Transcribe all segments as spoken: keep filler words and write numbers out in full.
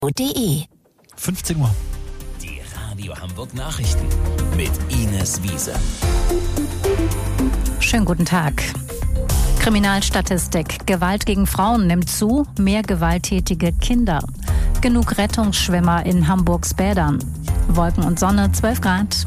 de. fünfzehn Uhr. Die Radio Hamburg Nachrichten mit Ines Wiese. Schönen guten Tag. Kriminalstatistik. Gewalt gegen Frauen nimmt zu, mehr gewalttätige Kinder. Genug Rettungsschwimmer in Hamburgs Bädern. Wolken und Sonne, zwölf Grad.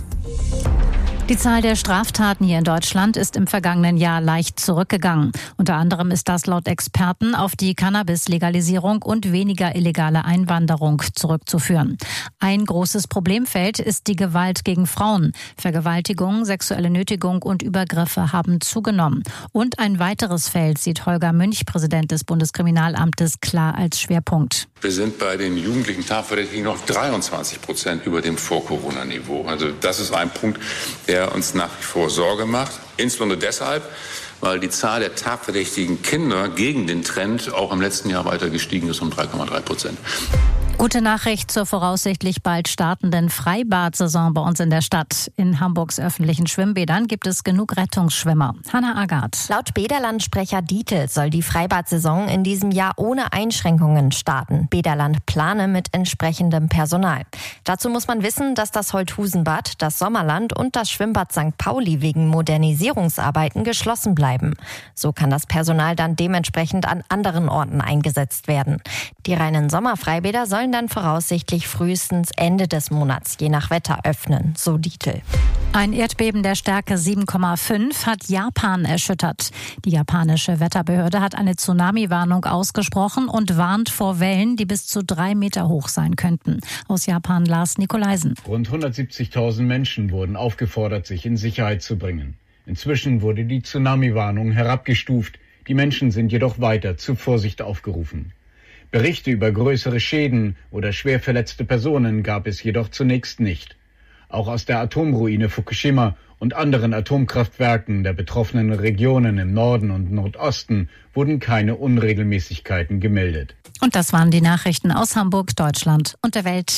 Die Zahl der Straftaten hier in Deutschland ist im vergangenen Jahr leicht zurückgegangen. Unter anderem ist das laut Experten auf die Cannabis-Legalisierung und weniger illegale Einwanderung zurückzuführen. Ein großes Problemfeld ist die Gewalt gegen Frauen. Vergewaltigung, sexuelle Nötigung und Übergriffe haben zugenommen. Und ein weiteres Feld sieht Holger Münch, Präsident des Bundeskriminalamtes, klar als Schwerpunkt. Wir sind bei den jugendlichen Tatverdächtigen noch dreiundzwanzig Prozent über dem Vor-Corona-Niveau. Also das ist ein Punkt, der uns nach wie vor Sorge macht. Insbesondere deshalb, weil die Zahl der tatverdächtigen Kinder gegen den Trend auch im letzten Jahr weiter gestiegen ist um drei Komma drei Prozent. Gute Nachricht zur voraussichtlich bald startenden Freibad-Saison bei uns in der Stadt. In Hamburgs öffentlichen Schwimmbädern gibt es genug Rettungsschwimmer. Hanna Agath. Laut Bäderland-Sprecher Dietl soll die Freibad-Saison in diesem Jahr ohne Einschränkungen starten. Bäderland plane mit entsprechendem Personal. Dazu muss man wissen, dass das Holthusenbad, das Sommerland und das Schwimmbad Sankt Pauli wegen Modernisierungsarbeiten geschlossen bleiben. So kann das Personal dann dementsprechend an anderen Orten eingesetzt werden. Die reinen Sommerfreibäder sollen dann voraussichtlich frühestens Ende des Monats, je nach Wetter, öffnen, so Dietl. Ein Erdbeben der Stärke sieben Komma fünf hat Japan erschüttert. Die japanische Wetterbehörde hat eine Tsunami-Warnung ausgesprochen und warnt vor Wellen, die bis zu drei Meter hoch sein könnten. Aus Japan Lars Nikolaisen. Rund hundertsiebzigtausend Menschen wurden aufgefordert, sich in Sicherheit zu bringen. Inzwischen wurde die Tsunami-Warnung herabgestuft. Die Menschen sind jedoch weiter zur Vorsicht aufgerufen. Berichte über größere Schäden oder schwer verletzte Personen gab es jedoch zunächst nicht. Auch aus der Atomruine Fukushima und anderen Atomkraftwerken der betroffenen Regionen im Norden und Nordosten wurden keine Unregelmäßigkeiten gemeldet. Und das waren die Nachrichten aus Hamburg, Deutschland und der Welt.